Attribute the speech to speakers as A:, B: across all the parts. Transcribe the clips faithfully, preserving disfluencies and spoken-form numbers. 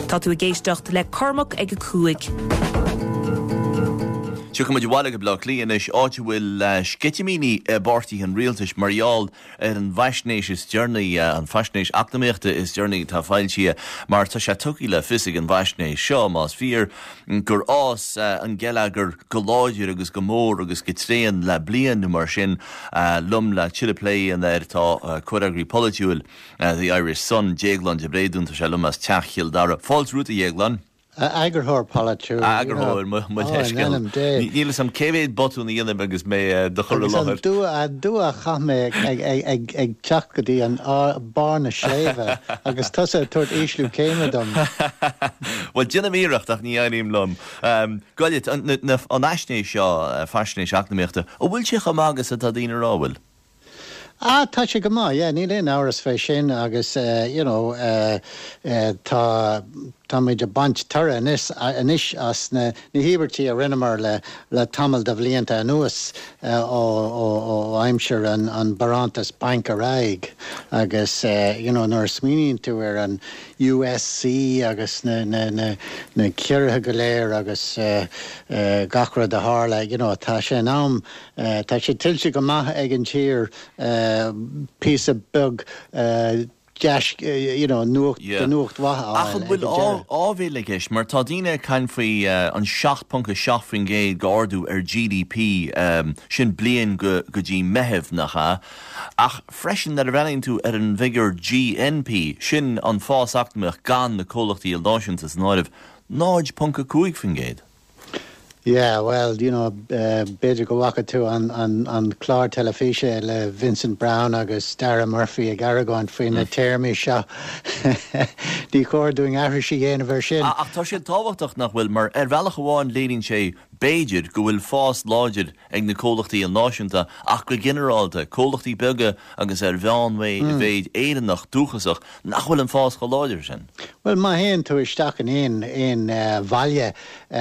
A: Tá tú a géisteacht le Cormac ag a cuaig.
B: Siúcha muid bhhaile go blach líon is áte bhfuil scitimíní bartaí an rialtas marial ar an bhaisnéis is dearnaí an faisnéis achtamíochta is dearnaí tá fáilte mar tá sé tuí le fisig an bhaisnéis seo más fíor gur ás an geile gur go láidir agus go mór agus go tréan le blian mar sin lum le Chile an ir tá cuiragrí politiúil the Irish Sun Jéglan de bréún tá sé lum as teachil dara fáils rúta Jéglan.
C: Agurthór politiúil.
B: Agurthór mu teiscil. Níl sam céhéad botún í dhéanam agus mé do chur láthir.
C: Dú a chame ag teach go dtí an barna séimhe agus tusa tuairt ísliú céime dom.
B: Well, dina míireacht ach ní aoním lom. Goilid an eisnéis seo faisnéis achtamíochta, ó bhfuil si chamágus a tá dtíana rábhfuil?
C: Ah, tá sé go má, yeah, ní léon áras fé sin agus, uh, you know, uh, uh, tá tá méid a bant tara inis inis as na na híbertí a rinnemar le le tamil de bhlianta anuas ó ó ó aimseir an an barantas bank a raig agus uh, you know nor smíonn tú ar an U S C agus na na na na ceirthe go léir agus uh, uh, gachra de hála, you know, tá sé nám uh, tá sé tiltte go maith ag an tír uh, piece of bug uh, Jash, uh, you know, nuacht
B: yeah.
C: nuacht watha.
B: Ach bhfuil ábhéileis mar tá dtíine cain faoi an seacht punca seaachfrin géad gáardú ar G D P um, sin blian go go dtí meitheamh nach ach freisin na a bhhailíonn tú ar an bhíogar G N P sin an fás achtamach gan na cólachtaí ildáisiúntas náibh náid punca cuaig fin géad.
C: Yeah, well, you know, uh, beidir go bhacha tú an, an, an clár telefíse le Vincent Brown agus Dara Murphy ag Aragon faoin na téirmí seo. Dí chóir doing ahrisí dhéanamh sin.
B: Ach tá sé táhachtach nach bhfuil mar ar bhealach amháin léironn sé béidir go bhfuil fás láidir ag na cólachtaí an náisiúnta ach go generalta cólachtaí beaga agus ar bheanmé mm. bhéid éireannach dúchasach nach bhfuil an fás go láidir sin.
C: Well, má héan tú isteach an éon éon uh, bhaile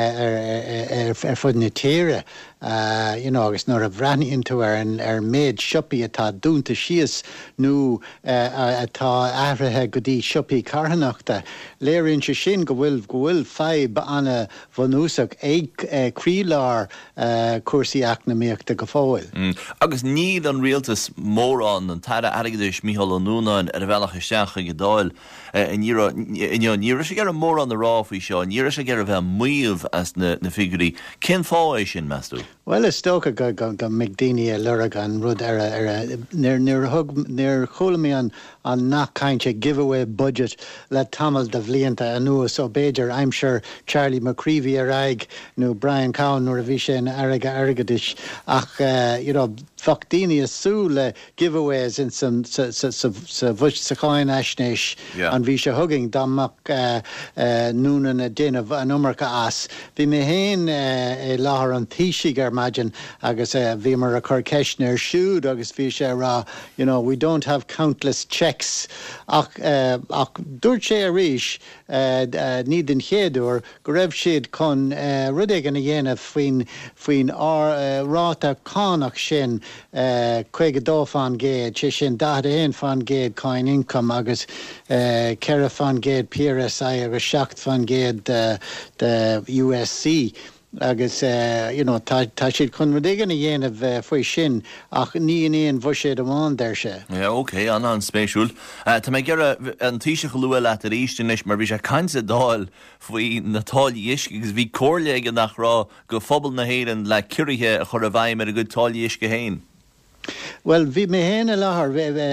C: ar ar fud na tíre, uh, you know, agus nuair a bhreaníonn tú ar an ar méid siopaí atá dúnta síos nó uh, atá áirithe go dtí siopaí carthanachta. Léironn sé sin go bhfuil go bhfuil feib anna bhanúsach ag uh, críoláir uh, cuasaí eacnamaíochta go fóil.
B: Mm. Agus níd an rialtas mórán an taire airgeadis Mícheál Ó Núnáin ar a bhealach isteach go dáil in níra sé gar a mór an na ráfaí seo, níra sé gar a bheith muomh as na, na figurí. Cén fá é sin, meastú?
C: Well, is stocha go go go migdaine a lurag an rud ar a ar a near near hug near cholamí an an nach kainte giveaway budget le tamil de bhlianta anuas ó Beidir. I'm sure Charlie McCreevy a raig no Brian Cowan nor a bhí sé na airige airgeadis ach uh, you know Factini is sú le giveaways in some sa sa sa sa bhuis sa cháin aisnéis an bhí sé hugging damach uh, uh, núna na din of an umarcha as. Bhí mé héin uh, e láthar an tíisiig ar imagine agus uh, bhí mar a chur ceisneir siúd agus bhí sé rá, you know, we don't have countless checks ach uh, ach dúirt sé a ríis uh, uh, ní den chéadúr go raibh siad chun uh, rud éige na dhéanamh faoin faoin uh, ráta cánach sin Uh, chuige dó fan géad, sé sin dá éon fan géad cáin income agus uh, ceire fan géad P R S I agus seacht fan géad uh, de U S C agus uh, you know, tá siad chun rud éige na dhéanamh uh, faoi sin ach ní aon bhu sé amháin der sé.
B: Ja, ok, an an spéisiúil. Uh, tá mé gur an tíise go luúil at ar ístin mar bhí sé cainte dáil faoi na táilí isce agus bhí cóirléige nach rá go phobal na héann le cuirithe a chur a bhaim ar a go táilí isce héin.
C: Well, bhí mé héana láthair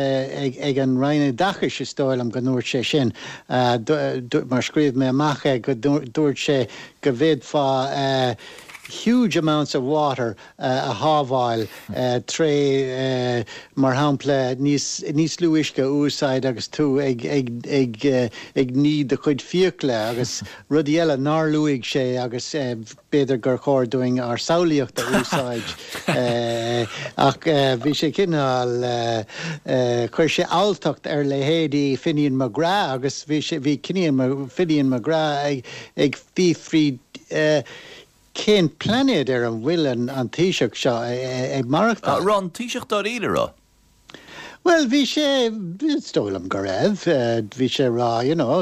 C: ag an roinne dachas is stáil am go dúirt sé sin mar scríomh mé amach go dúirt sé go bhéad fá huge amounts of water uh, a hábháil uh, tré uh, mar hampla níos níos luisce úsáid agus tú ag ag ag uh, ag ní de chuid fiocla agus rudí eile nar luigh sé agus uh, beidir gur chóir doing ar saolaíocht a úsáid uh, ach bhí uh, sé cinál uh, uh, chuir sé áltacht ar le héadí Finian McGrath agus bhí sé bhí Finian Finian McGrath ag ag bhí frí uh, cén planéad ar an bhfuil an tíiseach seo ag marachta.
B: Rá an tíiseach dá iad rá?
C: Well, bhí sé stólam go raibh, bhí sé rá, you know,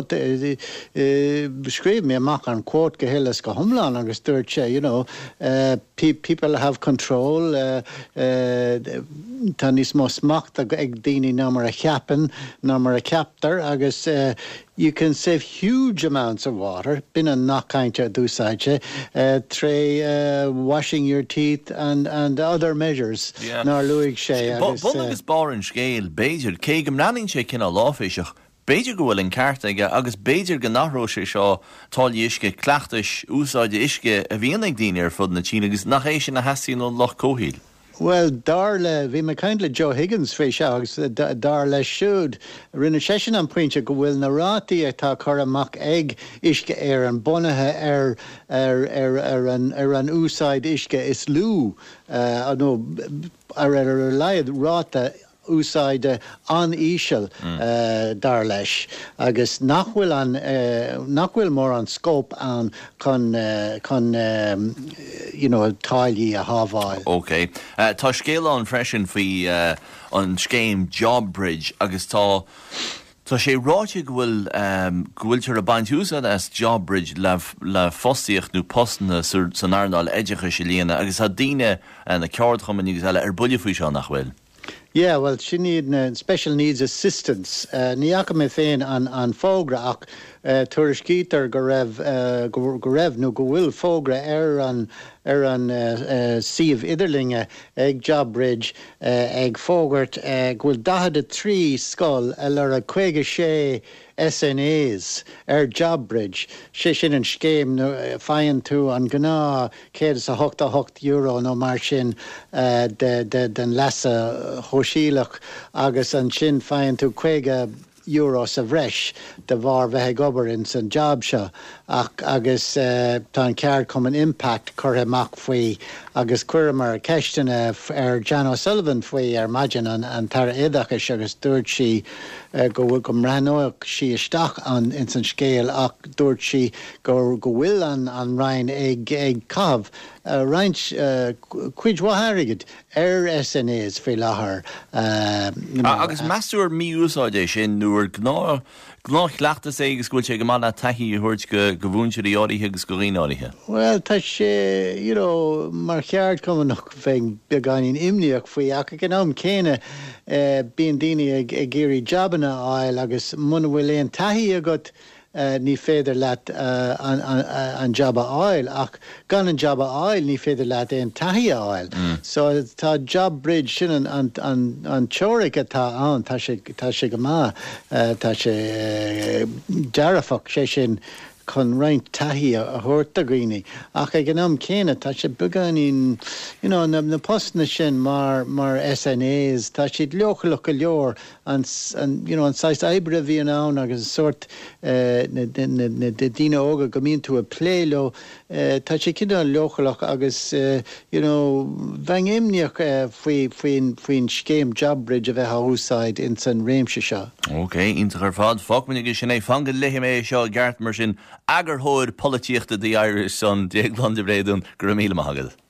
C: scríb mé amach an quote go hélas go thomláin agus dúirt sé, you know, uh, pe- people have control, uh, uh, tá níos mó smacht ag daoine ná mar a cheapan, ná mar a ceaptar, agus uh, you can save huge amounts of water, bin an nachkainte dúsáide, uh, tray uh, washing your teeth and, and other measures.
B: Yeah.
C: Nar luig sé.
B: Bun agus bar an scéil, Beiidir, cé go mnaning sé cinna láféiseach, Beiidir go bhfuil an ceart aige, agus Beiidir go nachró sé seo táil isce cleachtais úsáide isce a bhíon ag daoine ar fud na Chína, agus nach é sin na heasín ó loch cóhíl.
C: Well, darle, vi me kindle Joe Higgins fé seagus, darle siúd, rinne sesin an pointe go bhfuil na rátaí atá choramach ag isce ar an bonathe ar, ar, ar, ar, an, ar an úsáid isce is lú, uh, no, ar ar ar leiad ráta úsáide an ísel mm. uh, dar leis agus nachhfuil an uh, nachhfuil mór an scóp an chun uh, chun um, you know táilí a hábháil.
B: Okay. Uh, tá scéile an freisin faoi uh, an scéim Jobbridge agus tá Tá sé ráite go bhfuil um, go bhfuil tar a baint úsad as Jobbridge le, le fosíocht nó postna san airnáil éideacha sé líana agus a daoine uh, na ceard chuman agus eile ar buile faoi seo nach bhfuil.
C: Yeah, well, she need uh, special needs assistance. Níacha mé féin an an fógra ach uh, tuairiscítar go raibh uh, go raibh nó go bhfuil fógra ar an ar an uh, uh, siomh idirlinge ag Jobbridge uh, ag fógart uh, go bhfuil dahad trí scoil a lera chuige sé S N As ar Jobbridge. Sé sin an scéim no, uh, fainn tú an gná céad sa hocht a hocht euro nó mar sin uh, de, de, den lesa hóisiílach agus an sin fainn tú chuige euro sa bhreis de bhar bheith gobar in san job seo ach agus uh, tá an ceart cum an impact chur amach faoi agus cuireadh mar ceistena ar Jan O'Sullivan faoi ar maidin an, an tar éadachas agus dúirt si uh, go bhfuil go mranóach si isteach an in san scéal ach dúirt si go go bhfuil an, an Ryan ag, ag cabh uh, Ryan uh, cuid watharigid ar S N As fé láthair. Uh, you know,
B: agus measúir mí úsáide sin nuair gná Glách leachtas é agus gúil sé go mána taithí thuirt go go bhúnseí áirithe agus go riáirithe.
C: Well, tá sé, you know, mar cheart cumanach féin beganín imníoach faoi ach gan am céine uh, bíon daoine ag, ag géirí jobbanna áil agus muna bhfuil éon taithí agat Uh, ní féidir leat uh, an, an, an jobba áil ach gan an jobba áil ní féidir leat éon taithí áil. Mm. So tá Jobbridge sin an, an, an, an teoiric atá an tá sé tá sé go má uh, tá sé uh, dearafach sé sin chun roinnt taithí a thuirta ghoine ach ag an am céine tá sé buganín you know, na, na postna sin mar, mar S N As tá siad leochalach go leor an, an, you know, an sáis ébre bhí an ann agus sort uh, na dtíine óga go mín tú a pléilo uh, tá sé cinna leochalach agus uh, you know, bhain imneach uh, faoin faoin scéim Jobbridge a bheith a úsáid in san réimse seo.
B: Ok, ínta ar fád fágminnig is sin é fangad leihim é seo gceart mar sin agur thóir polítíochta the Irish son Diag London Bréadún go míle maithagad.